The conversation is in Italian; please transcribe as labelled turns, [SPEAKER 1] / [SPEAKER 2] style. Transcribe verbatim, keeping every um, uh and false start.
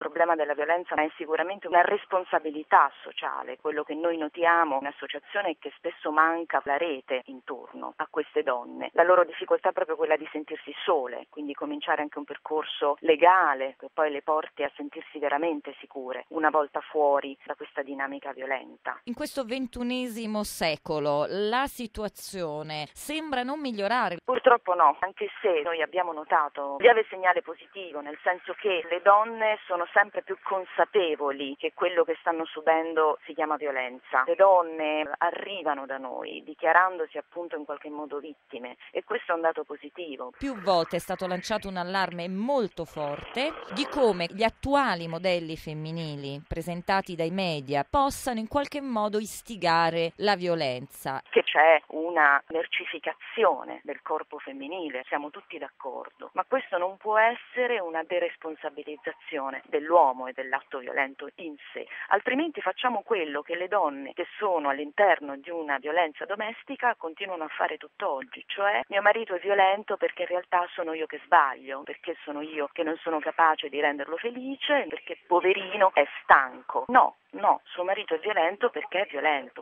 [SPEAKER 1] problema della violenza è sicuramente una responsabilità sociale. Quello che noi notiamo in associazione è che spesso manca la rete intorno a queste donne. La loro difficoltà è proprio quella di sentirsi sole, quindi cominciare anche un percorso legale che poi le porti a sentirsi veramente sicure una volta fuori da questa dinamica violenta.
[SPEAKER 2] In questo ventunesimo secolo la situazione sembra non migliorare.
[SPEAKER 1] Purtroppo no, anche se noi abbiamo notato un lieve segnale positivo, nel senso che le donne sono sempre più consapevoli che quello che stanno subendo si chiama violenza. Le donne arrivano da noi dichiarandosi appunto in qualche modo vittime e questo è un dato positivo.
[SPEAKER 2] Più volte è stato lanciato un allarme molto forte di come gli attuali modelli femminili presentati dai media possano in qualche modo istigare la violenza.
[SPEAKER 1] Che c'è una mercificazione del corpo femminile, siamo tutti d'accordo, ma questo non può essere una deresponsabilizzazione dell'uomo e dell'atto violento in sé, altrimenti facciamo quello che le donne che sono all'interno di una violenza domestica continuano a fare tutt'oggi, cioè mio marito è violento perché in realtà sono io che sbaglio, perché sono io che non sono capace di renderlo felice, perché poverino è stanco. No, no, suo marito è violento perché è violento.